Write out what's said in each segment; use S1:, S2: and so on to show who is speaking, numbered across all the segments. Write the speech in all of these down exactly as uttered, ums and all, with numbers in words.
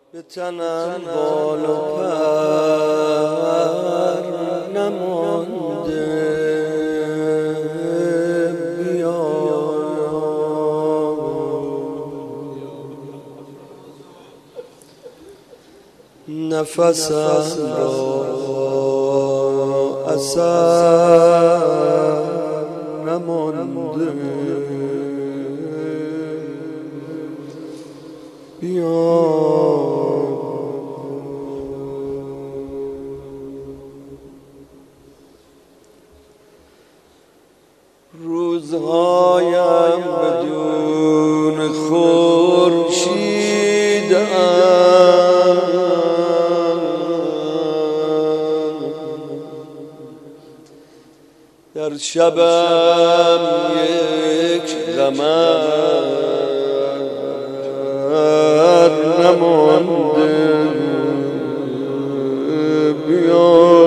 S1: به تنم بال و پر نمانده، بیا نفسم را اثر نمانده، بیا روزهایم بدون خورشید در شبم یک قمر نمانده، بیا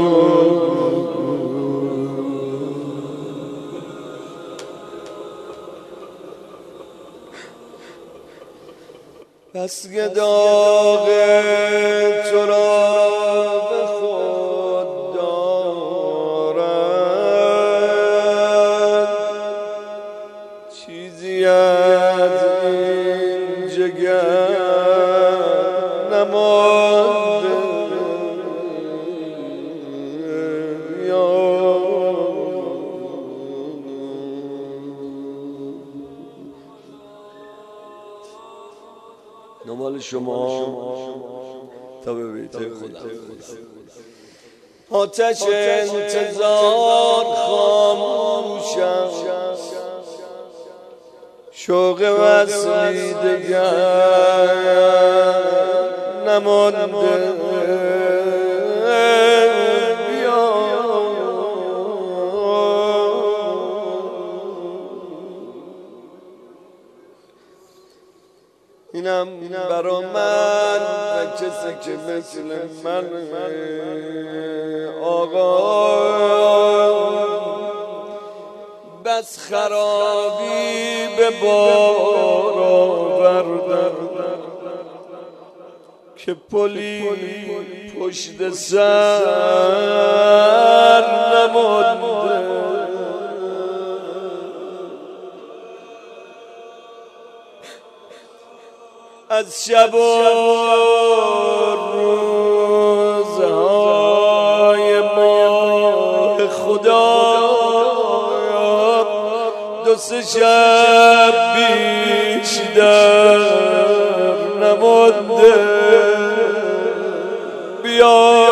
S1: بس که داغ تو را به خود دارد، چیزی از این جگر نمانده، بیا نمال شما تا به بیت خودم. آتش انتظار خاموشم، شوق وصلی دگر نمانده، بیا اینم برا من و کسی که مثل من آقا بس خرابی به بار آوردم که پلی پشت سر نمانده، از شب و روزهای ماه خدا دو سه شب بیشتر نمانده، بیا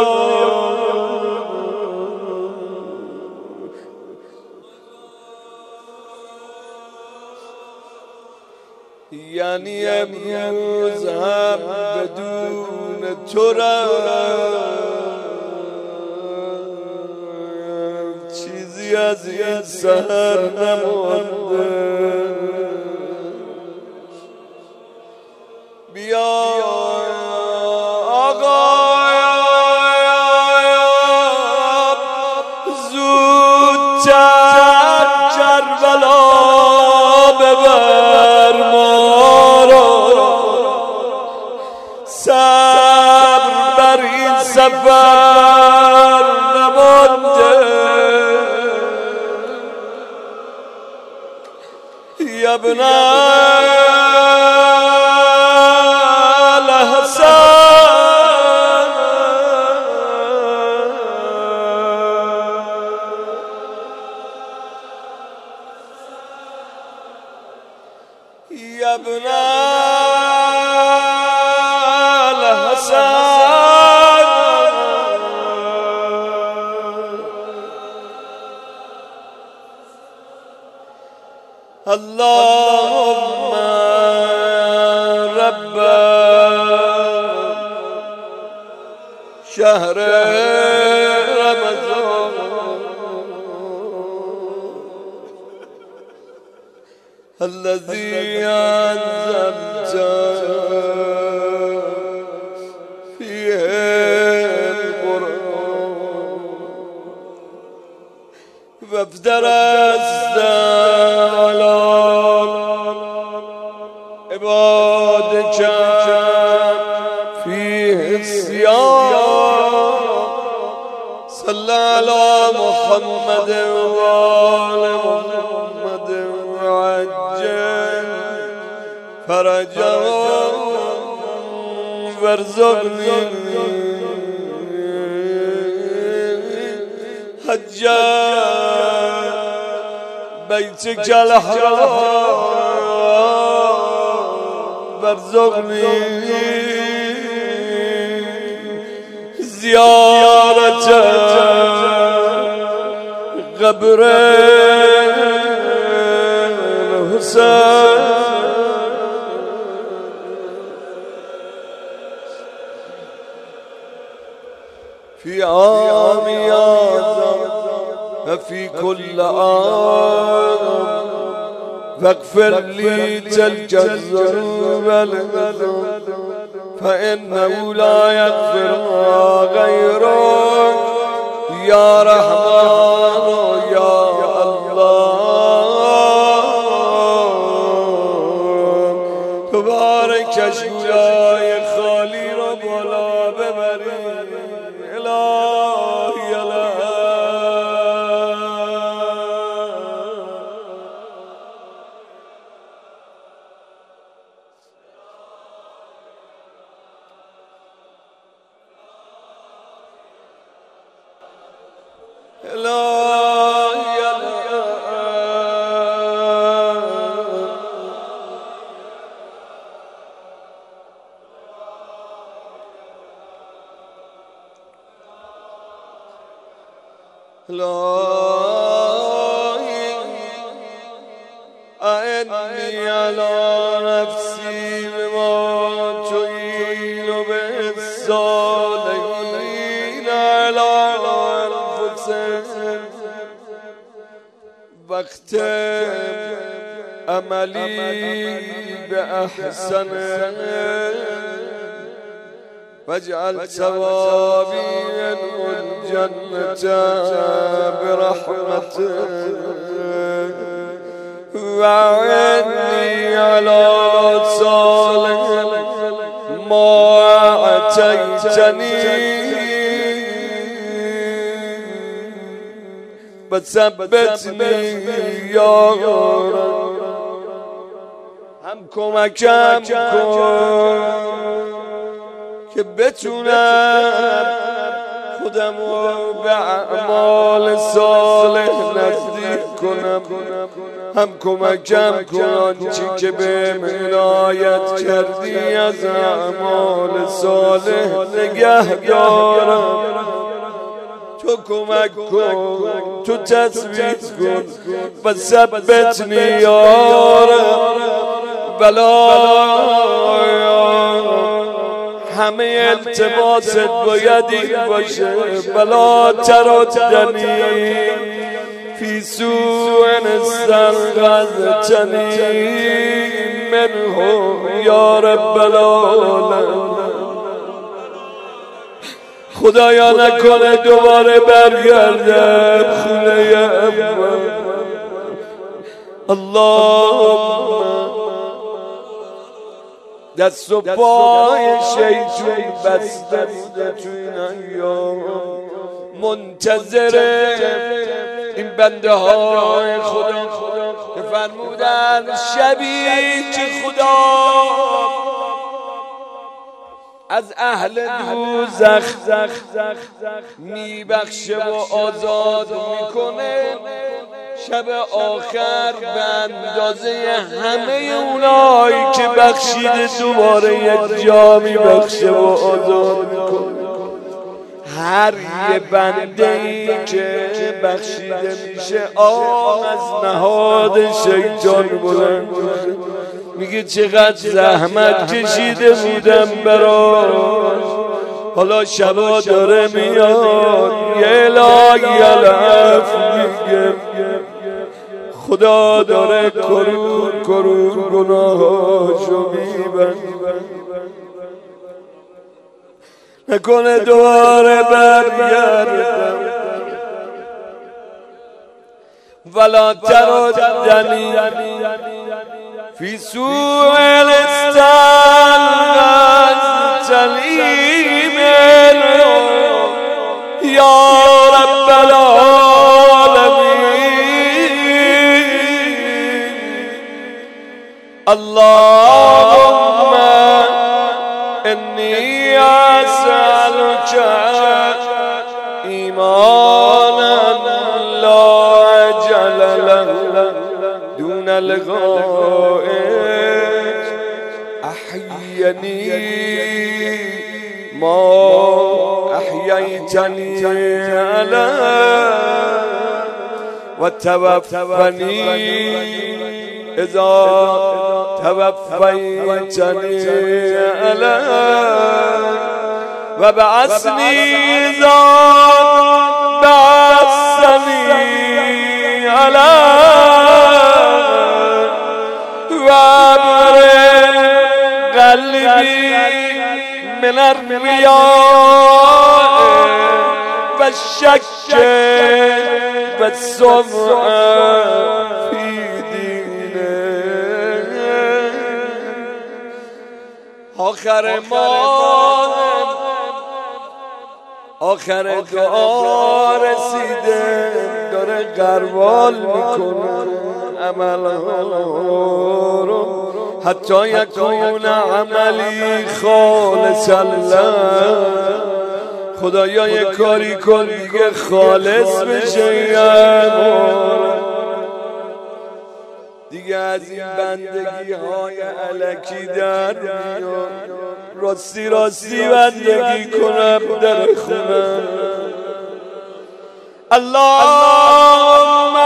S1: یعنی امروز هم بدون تو رفت، چیزی از این سحر نمانده، بیا آقا زودتر کربلا ببر ما را، صبر بر این سفر نمانده، یا ابن الحسن یا ابن الحسن اللهم رب شهر رمضان الذي أنزلت فيه القرآن وافترست على عبادك في على محمد وآل محمد وعجل فرجهم وارزقني حج بيتك الحرام وارزقني زيارة قبر الحسين في عام هذا وفي كل عام فاغفر لي تلك الذنوب فإنه لا يغفرها غيرك يا رحمن يا الله تبارك اشکولای خالی را بالا ببری الهی الهی أعني على نفسي بما تعين بالصالحين على أنفسهم واختم عملي بأحسن واجعل ثوابي منه الجنة برحمتك وعني على صالح ما أتيتني وثبتني يا رب هم کمکم کن که بتونم خودم رو به اعمال صالح نزدیک کنم هم کمکم کن آنچه که به عنایت کردی از اعمال صالح نگه دارم تو کمک کن تو تثبیت کن و ثبتنی یا رب بلا همه التماست باید این باشه بلا تردنی فی سوء استنقذتنی منه یا رب العالمین خدایا نکنه دوباره برگردم خونه اول اللهم دست و پای شیطون بسته بوده تو این ایام منتظر این بنده های خدا که فرمودن شبی که خدا از اهل دوزخ میبخشه و آزاد میکنه شب آخر به اندازه همه اونایی که بخشیده دوباره یک جا میبخشه و آزاد میکنه هر یه بنده ای که بخشیده میشه آن از نهاد شیطان بلند میگه چقدر زحمت کشیده بودم براش حالا شبا داره میاد یه الهی العفو میگه خدا داره کرور کرور گناهاشو میبند نکنه دوباره برگردم ولا تردنی فی سوء الاستنقاذتنی منه یا رب العالمین اللهم انی اسألک ایمانا لا عجل له دون لقائک احیینی ما احییتنی علیه و توفنی اذا توفیتنی علیه و بعثنی اذا بعثنی علیه و ابرئ قلبی من الریاء و الشک و السمع فی دینه. آخر ما آخر دعا رسیده، داره غربال میکنه عملها رو حتی یکون عملی خالص الله. خدایا یه کاری کن دیگه خالص بشه دیگه، از این بندگی های الکی در بیان، راستی راستی بندگی کنم در خونم. اللهم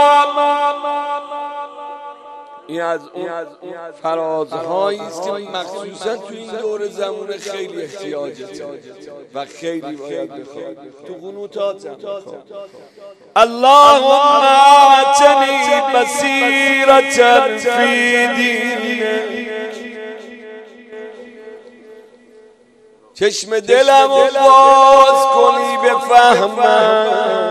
S1: این از اون فرازهایی است که مخصوصا تو این دور زمان خیلی احتیاجته و خیلی باید بخواد تو قنوتات هم بخواد. اللهم اعطنی بصیرة فی دینک، چشم دلم رو باز کنی بفهمم،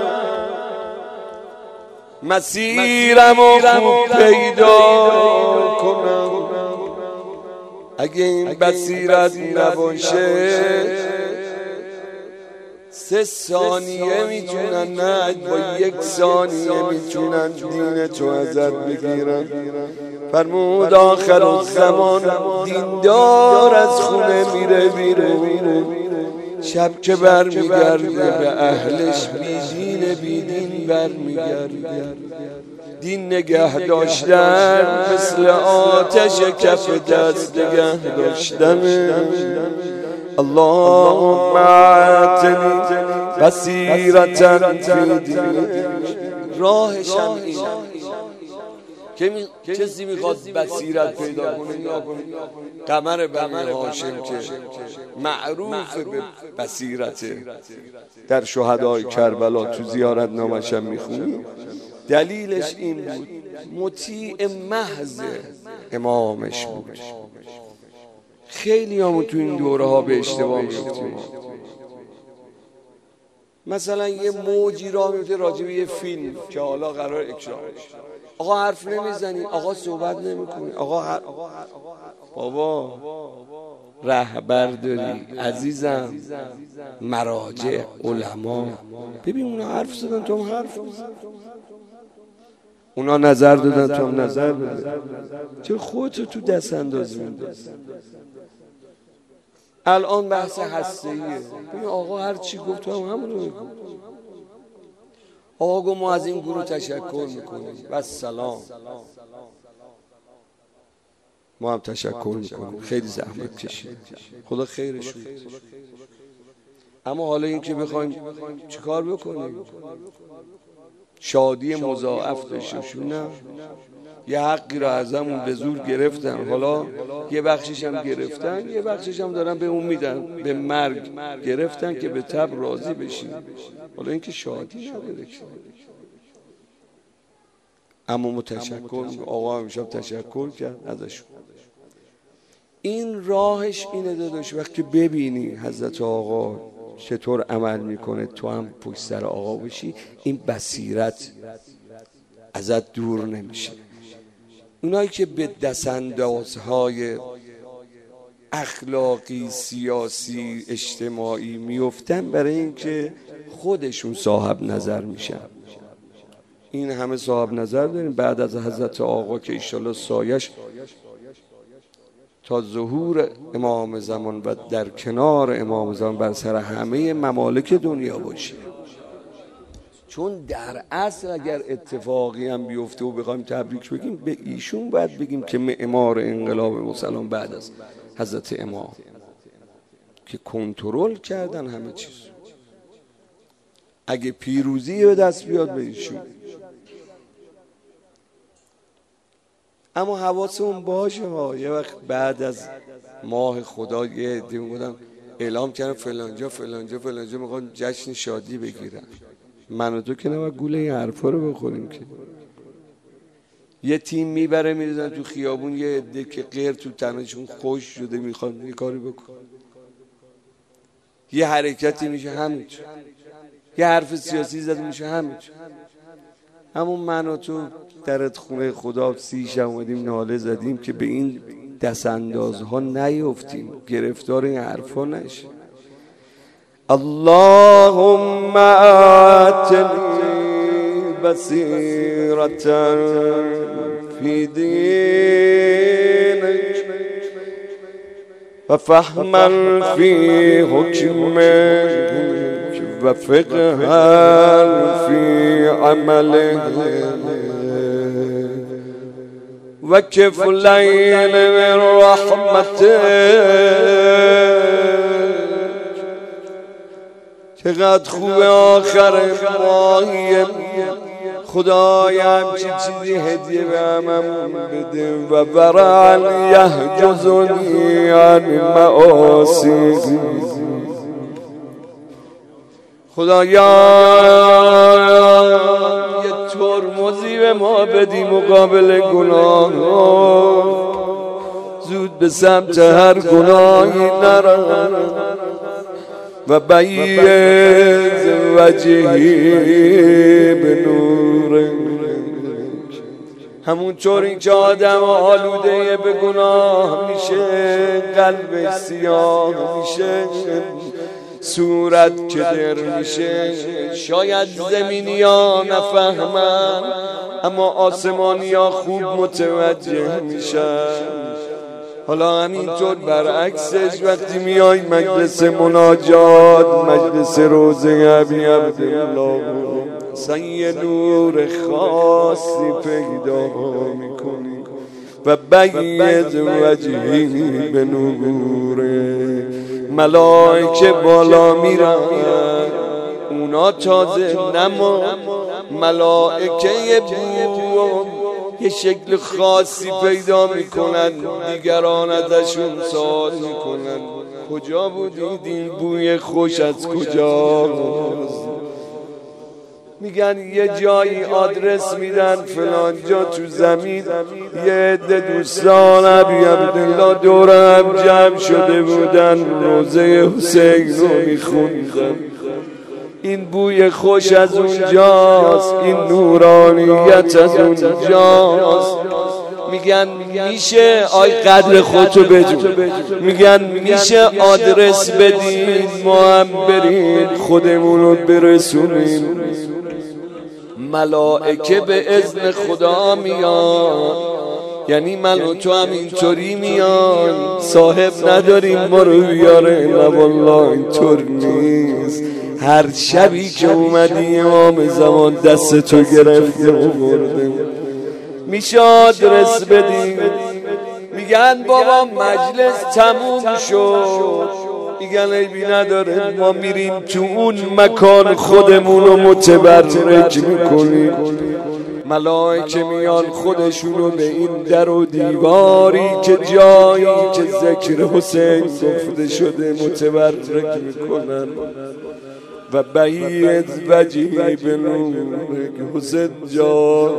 S1: مسیرم رو خوب پیدا کنم. اگه این بصیرت نباشه سه ثانیه میتونن، نه با یک ثانیه میتونن دین تو ازت بگیرن. فرمود آخر الزمان دیندار از خونه میره بیرون، شب که بر میگرده به اهلش بیدین بیدین بر میگرده. دین نگه داشتن مثل آتش کف دست نگه داشتن. اللهم اعطنی بصیرة فی دینک. راهش هم این که می... کسی میخواد بصیرت پیدا کنه قمر بنی هاشم که معروف به بصیرته، در شهدای کربلا تو زیارت نامش هم میخونی. دلیلش این بود مطیع محض امامش بود. خیلی همون تو این دوره ها به اشتباه میفتیم. مثلا یه موجی را میفته راجع به یه فیلم که حالا قرار اکرام بشه، آقا حرف نمیزنی، آقا صحبت نمیکنی، آقا هر... بابا رهبر داری عزیزم، مراجع علما، ببین اونا حرف زدن تو هم حرف بزن، اونا نظر دادن تو هم نظر بده، چرا خودتو تو دست اندازی میندازی؟ الان بحث هسته‌ایه، ببین آقا هر چی گفت تو هم همونو بگو. آقا گو ما از این گروه تشکر میکنیم و سلام، ما هم تشکر میکنیم، خیلی زحمت کشید، خدا خیرش بده. اما حالا این که بخوایم چیکار بکنیم؟ شادی مضاعف داشتیم، نه یه حقی را ازمون به زور گرفتن، حالا یه بخشش هم گرفتن، یه بخشش هم دارن به اون میدن، به مرگ گرفتن که به تب راضی بشیم. حالا این که شادی نداره، اما متشکر، آقا امشب تشکر کرد ازشون. این راهش اینه داداش، وقتی ببینی حضرت آقا چطور عمل میکنه تو هم پشت سر آقا بشی، این بصیرت ازت دور نمیشه. اونایی که به دستاندازهای اخلاقی، سیاسی، اجتماعی میفتن برای اینکه خودشون صاحب نظر میشن. این همه صاحب نظر داریم بعد از حضرت آقا که ایشالله سایش تا ظهور امام زمان و در کنار امام زمان بر سر همه ممالک دنیا باشه. چون در اصل اگر اتفاقی هم بیفته و بخوایم تبریک بگیم به ایشون باید بگیم که معمار انقلاب مسلمان بعد از حضرت امام که کنترل کردن همه چیز. اگه پیروزی به دست بیاد به ایشون. اما حواسمون باشه ها، یه وقت بعد از ماه خدا یه عده بودن اعلام کردن فلانجا فلانجا فلانجا میخوان جشن شادی بگیرن. من و تو که نباید گوله این حرفا رو بخوریم که. یه تیم میبره میریزن تو خیابون، یه عده که غیر تو تنشون خوش شده میخوان یه کاری بکن، یه حرکتی میشه همین، یه حرف سیاسی زده میشه همین. همون من و تو درت خونه خدا سی شب اومدیم ناله زدیم که به این دست اندازها نیفتیم، گرفتار این حرفا نشیم. اللهم آتنی بصیرة فی دینک و فهما فی حکمک و فقها فی عملک و کفلین من رحمتک. چقدر خوب آخر ماهی خدای همچی چیزی هدیه به هممون بده و ورعا یحجزنی عن معاصی. خدایا یه ترمزی به ما بدی مقابل گناه، زود به سمت هر گناهی نرم و بیض وجهی به نور. همون طوری که آدم آلوده به گناه میشه قلب سیاه میشه، صورت که در میشه. شاید زمینی ها نفهمن اما آسمانی ها خوب متوجه میشن. حالا همینطور برعکسش وقتی میای مجلس مناجات، مجلس روزه ابی عبدالله، سنگ نور خاصی پیدا میکنی و بیض وجهی به نوره. ملائکه بالا میرن، اونا تازه نما ملائکه بو یه شکل خاصی پیدا میکنن، دیگران ازشون سوال میکنن کجا بودید این بوی خوش از کجا؟ میگن یه جایی آدرس میدن فلان جا تو زمین. یه عده دوستان ابی عبدالله دور هم جمع شده بودن روزه حسین رو میخوندن. این بوی خوش از اونجاست، این نورانیت از اونجاست. میگن میشه آی قدر خودتو بجون، میگن میشه آدرس بدین ما هم بریم خودمونو برسونیم. ملائکه به اذن خدا میان، یعنی من و تو هم اینطوری میان. صاحب نداریم ما رو بیاره، نه والله اینطور نیست. هر شبی که اومدی امام زمان دست تو گرفته و برده. میشه آدرس بدیم، میگن بابا مجلس تموم شد. میگن عیبی نداره ما میریم تو اون مکان خودمون رو متبرک میکنیم. ملائکه میان خودشونو به این در و دیواری که جایی که ذکر حسین گفته شده متبرک میکنن و بیض وجهی به نور حسین جان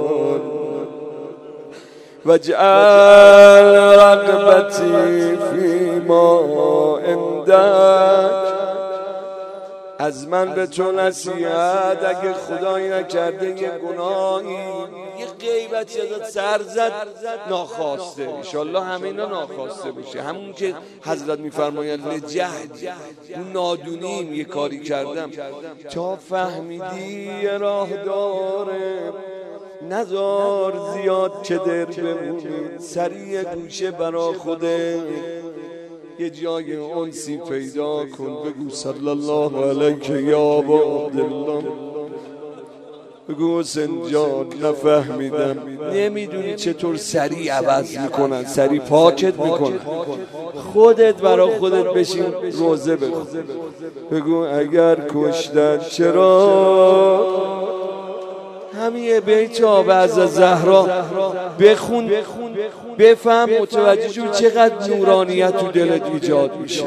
S1: وجعل رغبتی فیما عندک. از من به تو نصیحت، اگه خدایی نکرده یه گناهی یه غیبتی ازت سر زد ناخواسته، انشالله همه اینا ناخواسته بشه. همون که حضرت میفرماید لجهد، اون نادونیم یه کاری کردم تا فهمیدی یه راه داره نزار زیاد که در بمونی، سریع گوشه برا خوده یه جای انسی پیدا کن، بگو صلی الله علیک یا ابا عبدالله، بگو حسین جان نفهمیدم. نمیدونی چطور سریع عوض میکنن، سریع پاکت میکنن. خودت برا خودت بشین روزه بخون، بگو اگر کشتن چرا، همین بیت آب از زهرا بخون، بفهم، متوجه شو چقدر نورانیت تو دلت ایجاد میشه.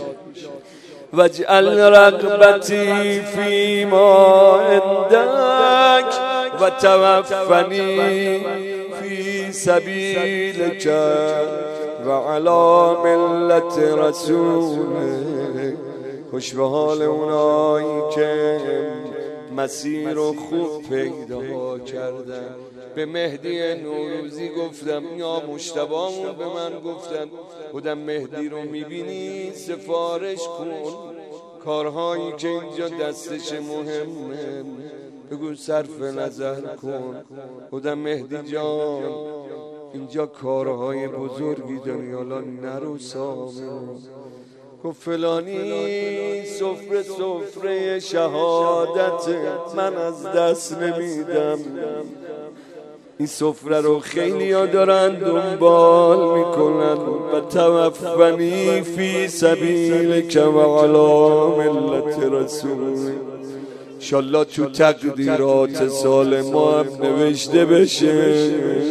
S1: واجعل رغبتی فی ما عندک و توفنی فی سبیلک و علی ملت رسولک. خوش به حال اونایی که مسیر رو خوب پیدا کردن. به مهدی نوروزی گفتم، یا مجتبی‌مون به من گفتن، بودم مهدی رو میبینی سفارش کن، کارهایی که اینجا دستش مهمه بگو صرف نظر کن. بودم مهدی جان اینجا کارهای بزرگی داری، حالا نرو سامون. گفت فلانی سفره سفره شهادت من از دست نمیدم، این سفره رو خیلی ها دارن دنبال میکنن. و توفنی فی سبیلک و علی ملت رسول. انشالله تو تقدیرات سال ما هم نوشته بشه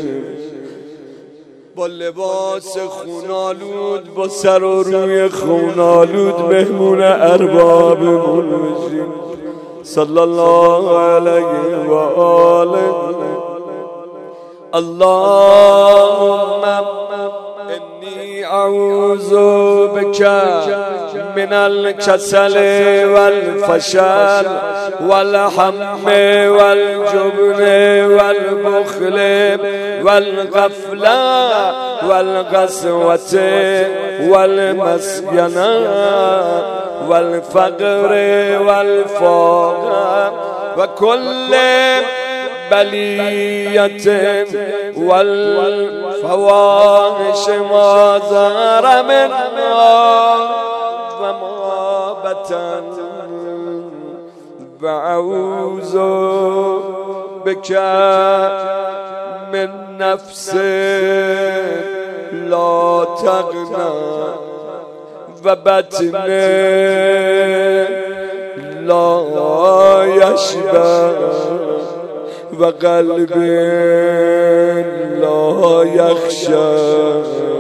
S1: با لباس خونالود، با سر و روی خونالود مهمون اربابمون بشیم. صلی الله علیه و آله. اللهم انی اعوذ بک من الکسل والفشل والهم والجبن والبخل والغفلة والقسوة والمسكنة والفقر والفقر وكل بلیت والفواحش ما ظهر منها و ما بطن. و اعوذ بک من نفس لا تغنى و بطن لا یشبع و قلب لا یخشع.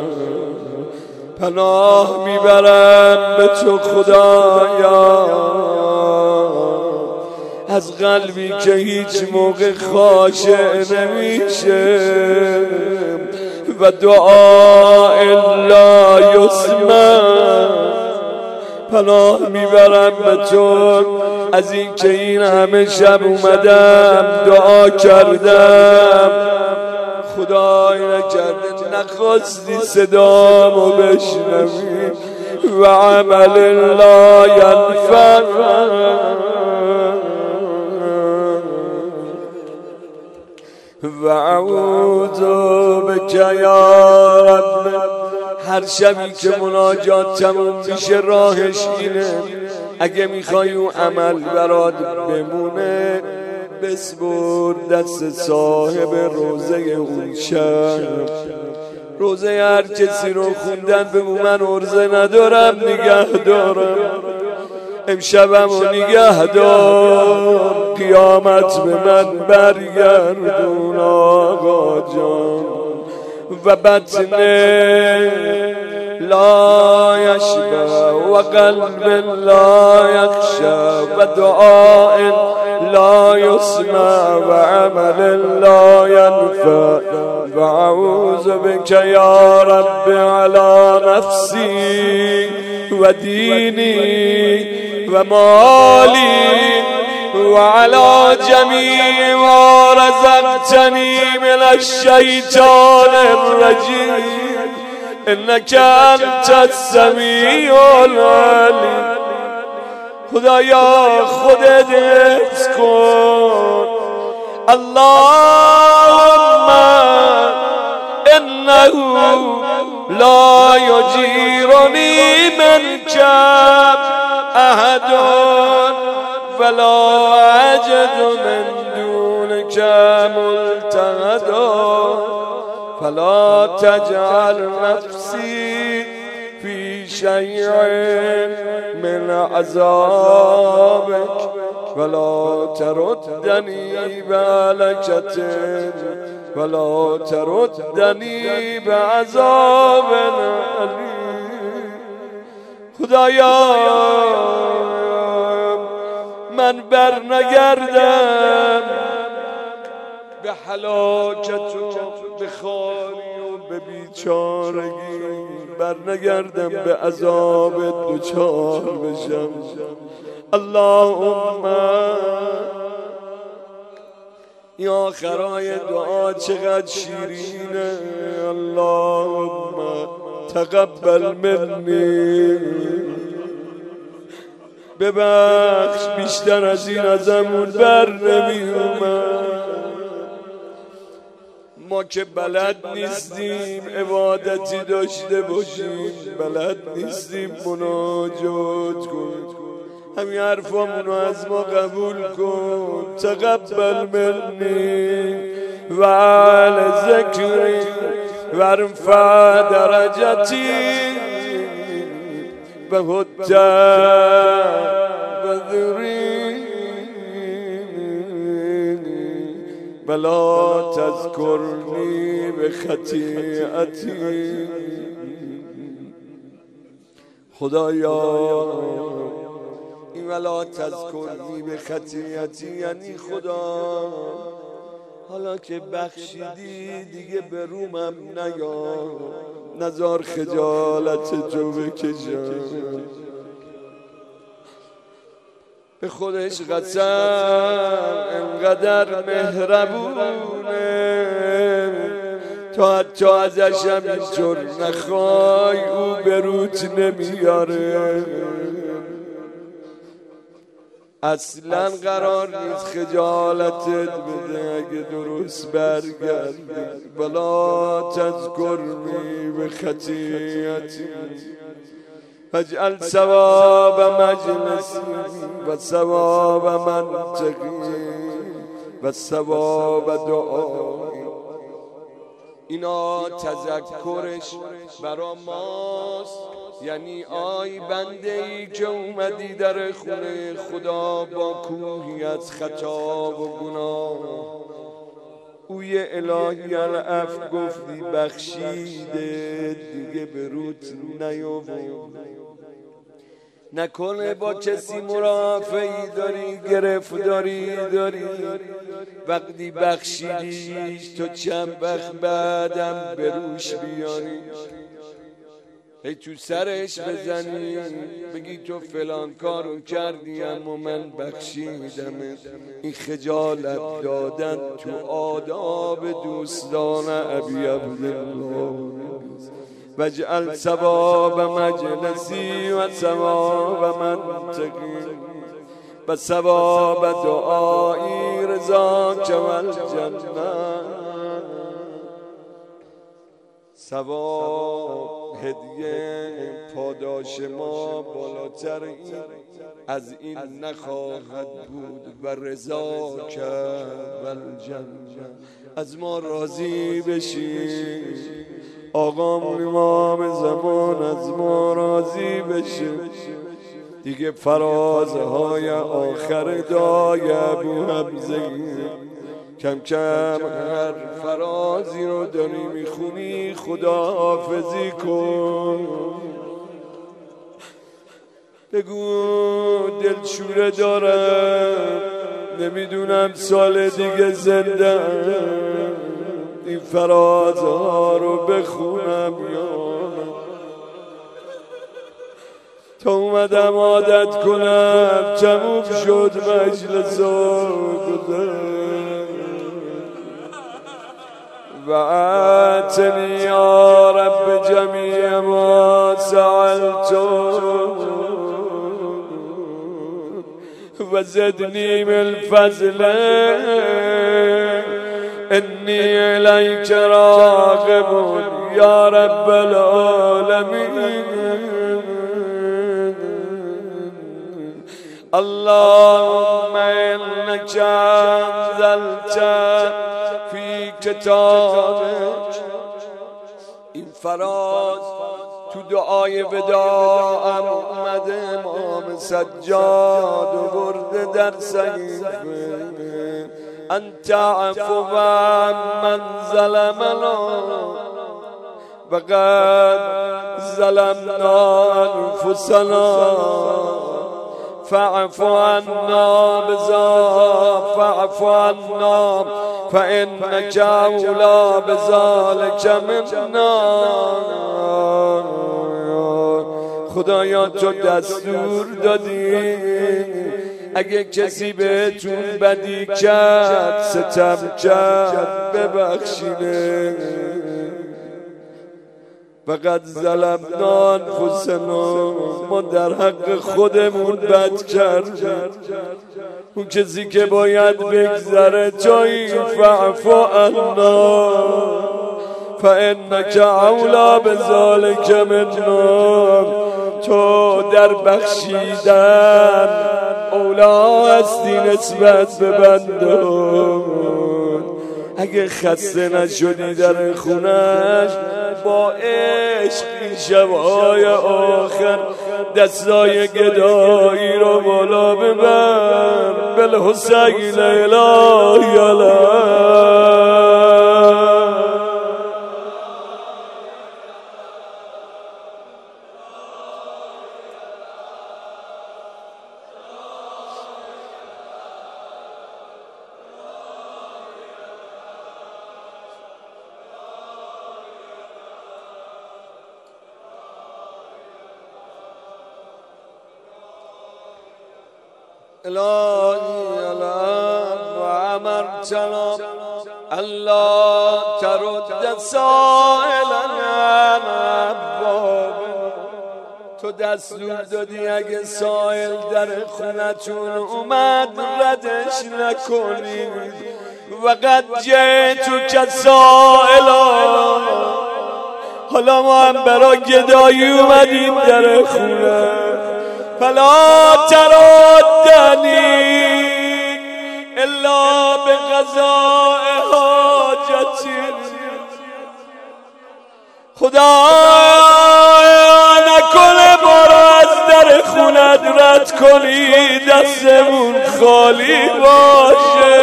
S1: پناه میبرم به تو خدایا از قلبی که هیچ موقع خاشع نمیشه و دعا لا یسمع. پناه میبرم به تو از این که این همه شب اومدم دعا کردم، خدای نکرده نخواستی صدامو بشنوی. و عمل لا ینفع و اعوذ بک یا رب. هر شبی که مناجات تموم میشه راهش اینه، اگه میخوای اون عمل برات بمونه بسپر دست صاحب روزه اون شب. روزه هر کسی رو خوندن بگو من عرضه ندارم نگه دارم، امشبم و نگه دار، قیامت به من برگردون آقا جان. و بطن لا یشبع و قلب لا یخشع و دعاء لا یسمع و عمل لا ینفع. و اعوذ بک یا رب علی نفسی و دینی و مالی و علی جمیع ما رزقتنی من الشیطان الرجیم انک انت السمیع العلیم. خدایا خودت حفظ کن اللهم انه لا يجيرني منك احد ولا اجد من دونك ملتحدا فلا تجعل نفسي في شيء من عذابك ولا تردني بهلكة ولا تردني بعذاب أليم. خدایا من بر نگردم به هلاکت و به خواری و به بیچارگی، بر نگردم به عذاب دوچار بشم. اللهم این آخرای دعا چقدر شیرینه. اللهم تقبل منی، ببخش بیشتر از این ازمون بر نمی اومد. ما که بلد نیستیم عبادتی داشته باشیم، بلد نیستیم مناجات کنیم. همین حرفامونو از ما قبول کن. تقبل منی و علی ذکری و ارفع درجتی و حد بذری ولا تذکرنی بخطیئتی. خدایا این ولا تذکرنی بخطیئتی یعنی خدا حالا که بخشیدی دیگه به رومم نیا، نزار خجالت جو بکشم. به خودش قسم انقدر مهربونه تا حتی ازشم اینجور نخوای او به روت نمیاره. اصلا قرار نیست خجالتت بده اگه درست برگردی. ولا تذکرنی بخطیئتی فاجعل ثواب مجلسی و ثواب منطقی و ثواب دعایی. اینا تذکرش برا ماست، یعنی آی بنده ای که اومدی در خونه خدا با کوهی از خطا و گناه، اوی الهی العفو گفتی بخشیده دیگه به روت نیاورد. نکنه با کسی مرافعی داری، گرفتاری داری، وقتی بخشیدیش تو چند وقت بعدم به روش بیاری، هی تو سرش بزنی بگی تو فلان کارو کردی اما من بخشیدمت. این خجالت دادن تو آداب دوستان ابی عبدالله. واجعل ثواب مجلسی و ثواب منطقی و ثواب دعایی رضاک و الجنه. ثواب هدیه پاداش ما بالاتر این از این نخواهد بود و رضاک و الجنه. از ما راضی بشی، آقامون امام زمان از ما راضی بشه دیگه. فرازهای آخر دای ابو حمزه کم کم هر فرازی رو داری میخونی خداحافظی کن. بگو دلشوره دارم نمیدونم سال دیگه زنده این فرازها رو بخونم یا تا اومدم عادت کنم تموم شد مجلس و گذر. و آتنی یا رب جمیع ما سألتو و زدنی من فضلک انی الیک راغب یا رب العالمین اللهم انک انزلت فی کتابک. این فراز تو دعای وداعم اومده امام سجاد و برده در صحیفه انت عفو من ظلمنا وقد ظلمنا انفسنا فاعف عنا بذا فاعف عنا فإنك أولى بذلك منا. خدایا تو دستور دادی اگه کسی بهتون بدی کرد ستم کرد ببخشینه. فقط ظلمنا انفسنا ما در حق خودمون بد کردیم. اون کسی که باید بگذره تویی فاعف عنا فانک اولی بذلک منا. تو در بخشیدن اولا هستی نسبت به بندان. اگه خسته نشدی در خونش با عشق این شبهای آخر دستای گدایی رو بالا ببر بالحسین الهی علیه. الهی الان و امرتنا الله ترد سائلنا ابواب. تو دستور دادی اگه سائل در خونتون اومد ردش نکنید. وقد جئتو که سائلا حالا ما هم برای گدایی اومدیم در خونه. فلا تردنی الا بقضاء حاجتی. خدا نکنه ما را از در خونت رد کنی دستمون خالی باشه.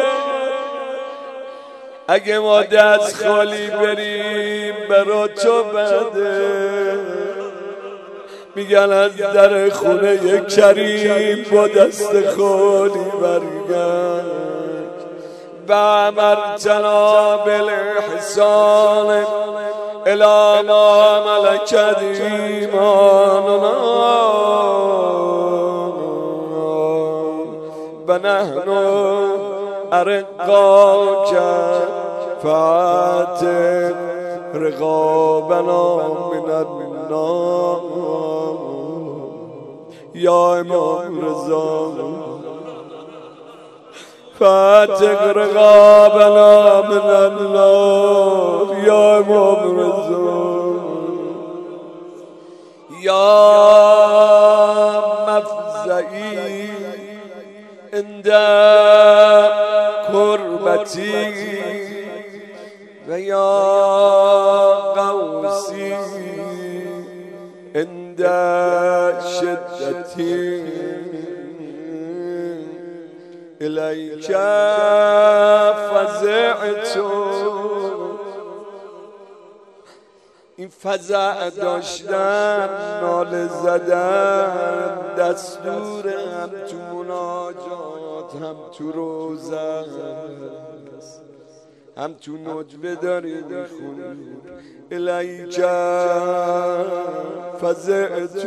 S1: اگه ما دست خالی بریم برا تو بده. میگن از در خونه یک کریم با دست خالی برگشت. و امرتنا بالاحسان الی ما ملکت ایماننا و نحن ارقاک فاعتق رقابنا من النار. یا امام رضا فاعتق رقابنا من النار. یا امام رضا یا مفزعی عند کربتی و یا قوسی عند شدتی الیک فزعت. این فزع داشتن ناله زدن دستور هم تو مناجات هم تو روزه هم تو نجوه داری میخونی. الیک فزعت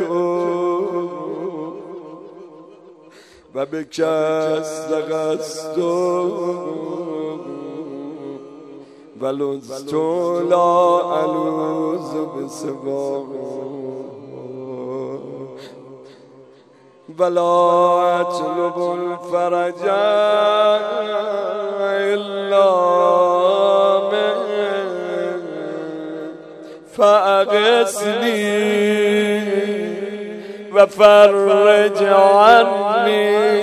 S1: و به کس لغست و لست لا الوز بسوا. ولا اطلب الفرج الا من فاغثني وفرج عني.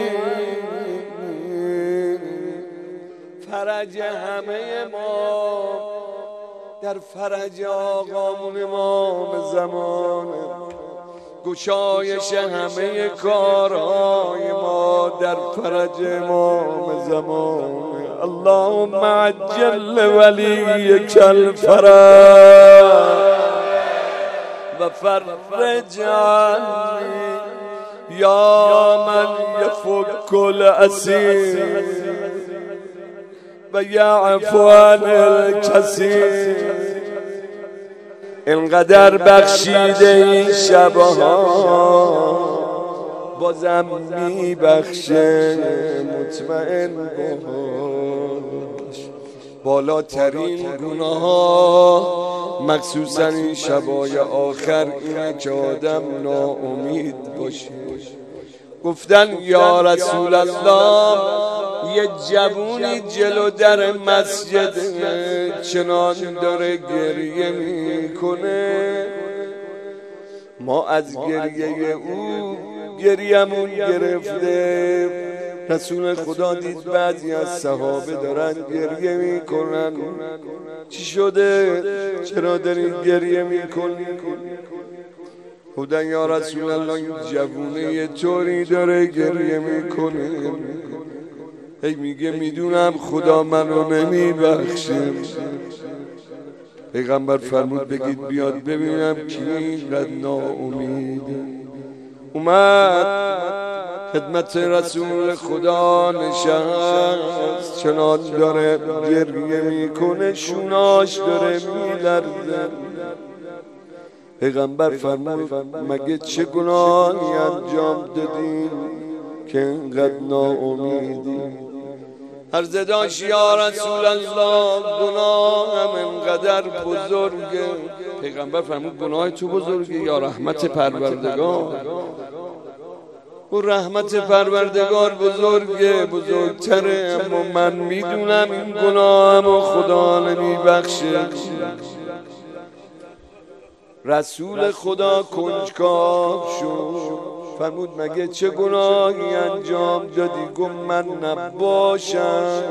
S1: فرج همه ما در فرج آقامون امام زمان، گشایش همه کارهای ما در فرج امام زمان. اللهم عجل ولیک الفرج و فرج عني یا من یفک الاسیر و یعفو عن الکثیر. اینقدر بخشیده این شبها بازم میبخشه، مطمئن باش. بالاترین گناه ها مخصوصا این شبای آخر اینه که آدم ناامید باشه. گفتن یا رسول الله یه جوونی جلو در مسجد چنان داره گریه میکنه، ما از گریه او گریه‌مون گرفته. رسول خدا دید بعضی از صحابه دارن گریه میکنن، چی شده؟ چرا داری گریه میکنی؟ خدا یا رسول الله این جوونه یه طوری داره گریه میکنه. هی میگه میدونم خدا منو نمیبخشه. پیغمبر فرمود بگید بیاد ببینم کی اینقدر ناامیده. اومد خدمت رسول خدا نشست، چنان داره گریه میکنه، شوناش داره میلرزه. پیغمبر فرمود مگه چه گناهی انجام دادین که اینقدر ناامیدی؟ عرض داشت یا رسول الله گناهم اینقدر بزرگه. پیغمبر فرمود گناه تو بزرگه یا رحمت پروردگار؟ و رحمت پروردگار بزرگه، بزرگتره، اما من میدونم این گناهم و خدا نمیبخشه. رسول خدا کنجکاو شد، فرمود مگه چه گناهی انجام دادی؟ گفت من نباشم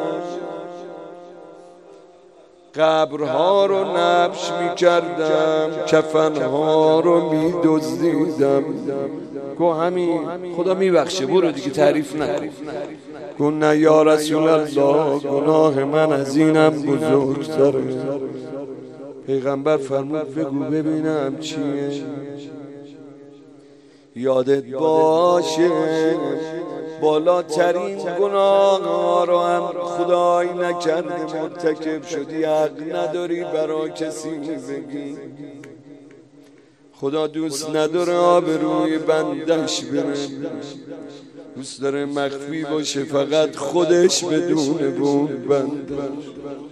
S1: قبرها رو نبش میکردم، کفنها رو میدزدیدم. گفت همین خدا میبخشه، برو دیگه تعریف نکن. گفت نه یا رسول الله گناه من از اینم بزرگتره. پیغمبر فرمود بگو ببینم چیه. یادت باشه بالاترین گناه ها رو هم خدایی نکرده مرتکب شدی، حق نداری برا کسی بگی. خدا دوست نداره آبروی بندش بره، دوست داره مخفی باشه، فقط خودش بدونه بون بندش.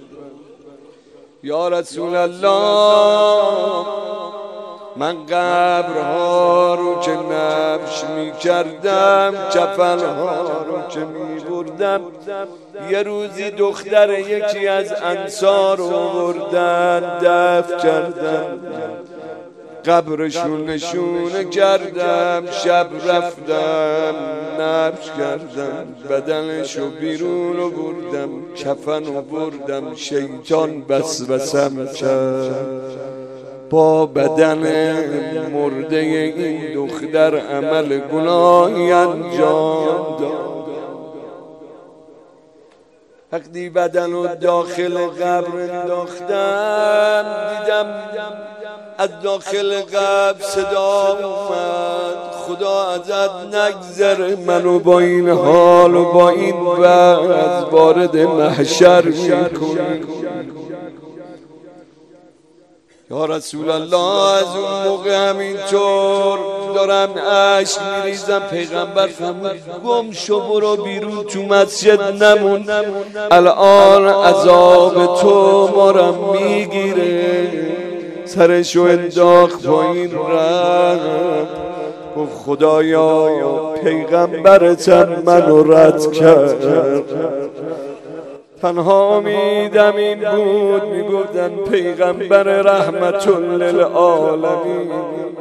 S1: یا رسول الله من قبرها رو که نبش می کردم، کفنها رو که می بردم، یه روزی دختر یکی از انصار رو بردن دفن کردم، قبرشون نشونه کردم، شب رفتم نبش کردم، بدنشو بیرون رو بردم، کفن رو بردم، شیطان وسوسم کرد با بدن مرده این دختر عمل گناهی انجام داد. وقتی بدن رو داخل قبر انداختم دیدم از داخل قبر صدا اومد خدا ازت نگذره، منو با این حال و با این وضع وارد محشر میکنی. یا رسول الله از اون موقع همینطور دارم اشک میریزم. پیغمبر فرمود گم شو برو بیرون تو مسجد نمون، الان عذاب تو ما را میگیره. سرشو انداخت پایین رفت، گفت خدایا پیغمبرتم منو رد کرد. تنها امیدم این بود میگفتن پیغمبر رحمت للعالمین.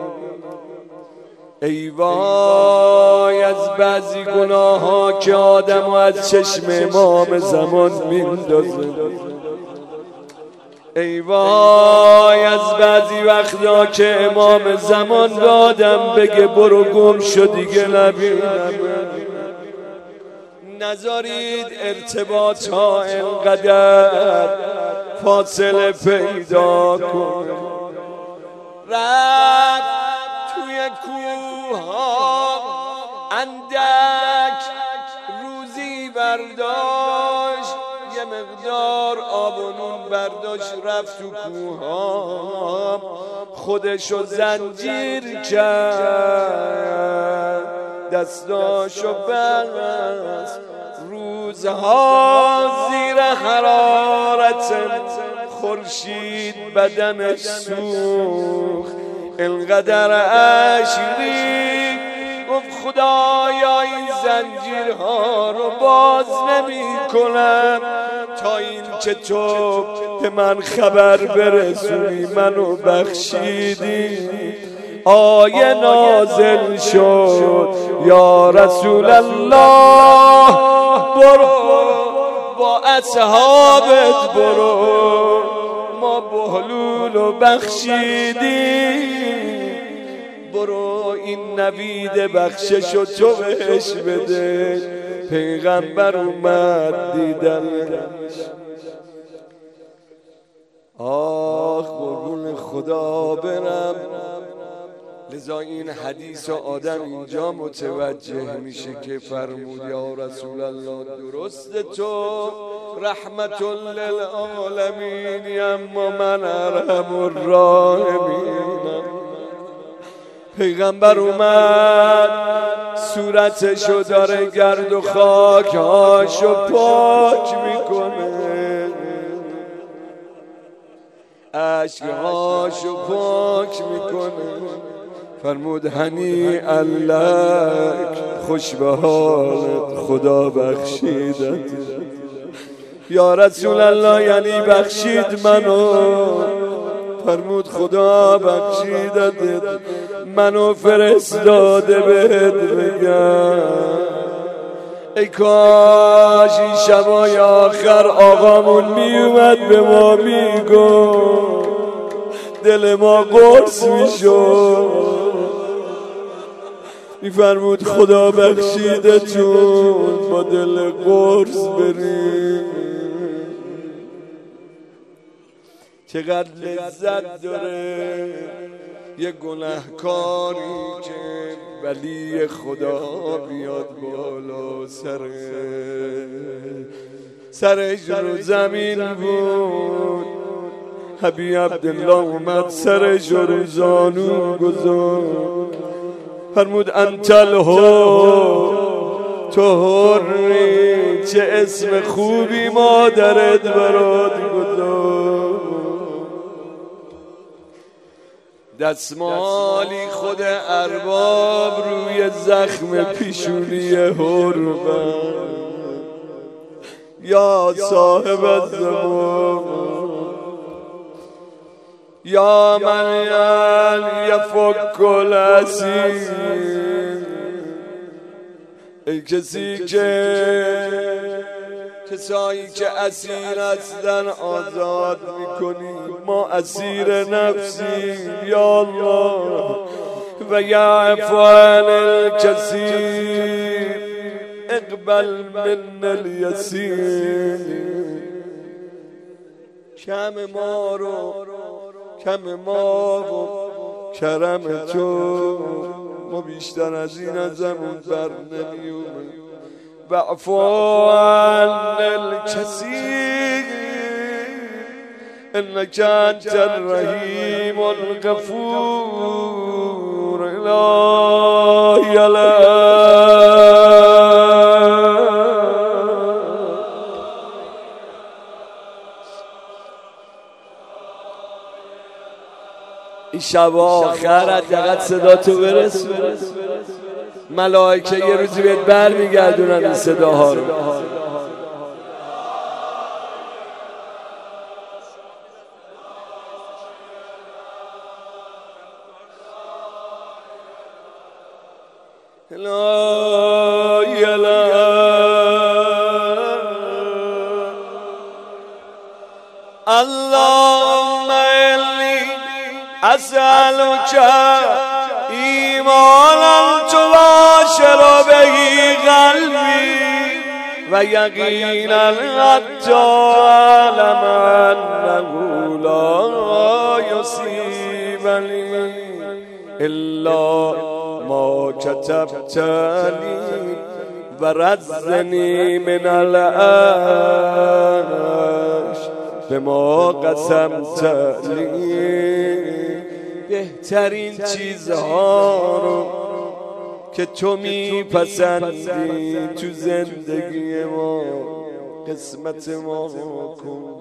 S1: ای وای از بعضی گناه ها که آدم از چشم امام زمان میندازه. ای وای از بعضی وقتا که امام زمان به آدم بگه برو گم شو دیگه نبینم. نذارید ارتباط ها انقدر فاصله پیدا کن. رفت توی کوه ها اندک روزی برداشت، یه مقدار آب و نون برداشت، رفت تو کوه ها خودشو زنجیر کرد، دستاشو بست. روزها زیر حرارت خورشید بدنش سوخت، اینقدر اشکی گفت خدایا این زنجیرها رو باز نمی کنم تا این که تو به من خبر برسونی منو بخشیدی. آیه نازل شد یا رسول الله برو با اصحابت برو، ما بهلولو بخشیدی، برو این نوید بخششو تو بهش بده. پیغمبر اومد دیدنش، آخ قربون خدا برم. لذا این حدیث آدم اینجا متوجه میشه که فرمود یا رسول الله درست تو رحمت للعالمین اما من ارحم الراحمینم. پیغمبر اومد صورتشو داره گرد و خاک هاشو پاک میکنه، عشقهاشو پاک میکنه. فرمود هنی اللک خوش به حالت خدا بخشیدت. یا رسول الله یعنی بخشید منو؟ فرمود خدا بخشیدت، منو فرستاده بهت بگم ای کاش این شبای آخر آقامون میومد به ما میگو دل ما قرص میشد. میفرمود خدا بخشیدتون با دل قرص بریم. چقدر لذت داره یه گناهکاری که ولی خدا بیاد بالا سره سرش رو زمین بود. حبی عبدالله اومد سرش رو زانو گذاشت. فرمود انت الحر تو حری، چه اسم خوبی مادرت برات گذاشت. دستمالی خود ارباب روی زخم پیشونی حر بند. یا صاحب الزمان یا من یفک الاسیر، ای کسی که کسایی که اسیر هستن آزاد میکنی. ما اسیر نفسیم یا الله و یعفو عن الکثیر اقبل من الیسیر. کم ما رو کم ما و کرم تو، ما بیشتر از این ازمون بر نمیومه. واعفو عن الکثیر انک انت الرحیم الغفور. الهی این شب آخر حداقل صدا تو برسون. ملائکه یه روزی بهت بر میگردونن این صداها رو. لا اله اللهم انی اسألک ایمانا تباشر به قلبی و یقینا حتی اعلم انه لا یصیبنی الا ما كتبت لي ورزني من العرش بما قسمت لي. بهترین چیزها رو که تو میپسندی تو زندگی ما قسمت ما کن.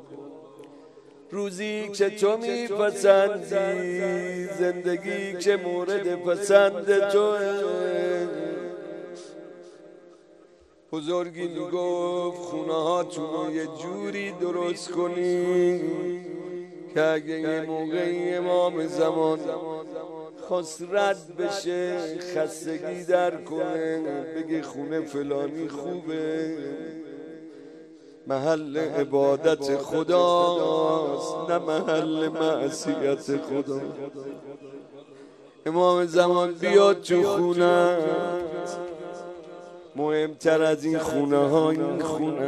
S1: روزی که تو میپسندی، زندگی که مورد پسند تو. بزرگی میگفت خونه هاتون رو یه جوری درست کنی که اگه یه موقعی امام زمان خواست رد بشه، خستگی در کنه، بگه خونه فلانی خوبه، محل عبادت خداست نه محل معصیت خدا. امام زمان بیاد تو خونه، مهمتر از این خونه ها این خونه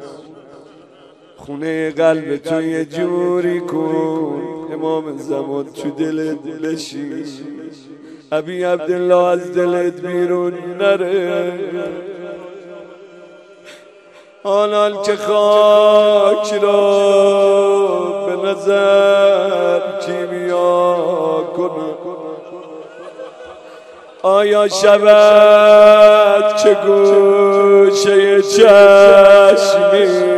S1: خونه قلب تو یه جوری کن امام زمان تو دلت بشین، ابی عبدالله از دلت بیرون نره. آنان که خاک را به نظر کیمیا کنه، آیا شود که گوشه چشمی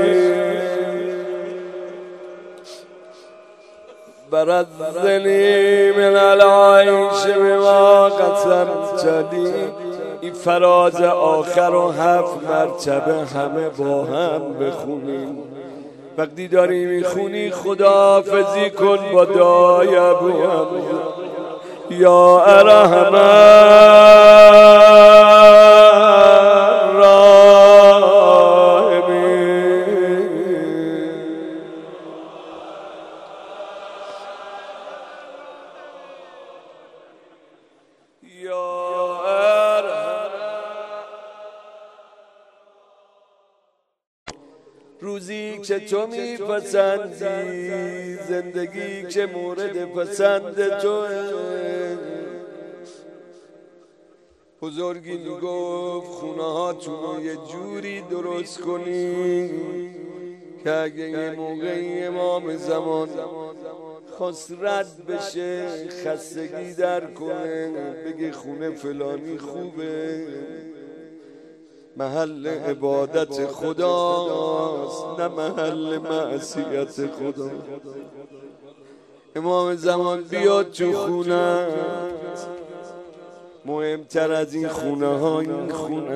S1: برزنی من العیش بما قسمت لی. این فراز آخر و هفت مرتبه همه با هم بخونیم. وقتی داری میخونی خداحافظی کن با دعای ابو حمزه یا ارحم الراحمین. یا روزی که تو میپسندی، زندگی که مورد پسند تو. بزرگی میگفت خونه هاتون رو یه جوری درست کنی که اگه یه موقعی امام زمان خواست رد بشه، خستگی در کنه، بگه خونه فلانی خوبه، محل عبادت خداست نه محل معصیت خدا. امام زمان بیاد تو خونه، مهمتر از این خونه ها این خونه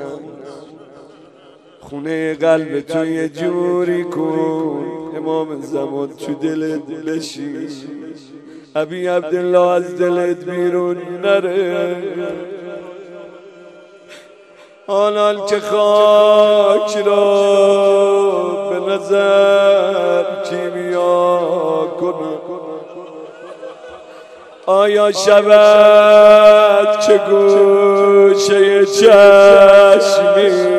S1: خونه قلب تو یه جوری کن امام زمان تو دلت بشین، ابی عبدالله از دلت بیرون نره. آنان که خاک را به نظر کیمیا کنه، آیا شود که گوشه چشمی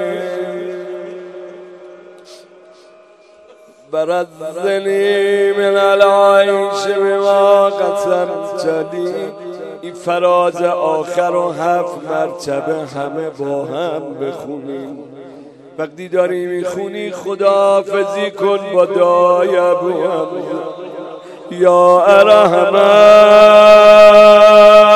S1: برزنی من العیش بما قسمت لی. این فراز آخر و هفت مرتبه همه با هم بخونیم. وقتی داری میخونی خداحافظی کن با دعای ابو حمزه یا ارحم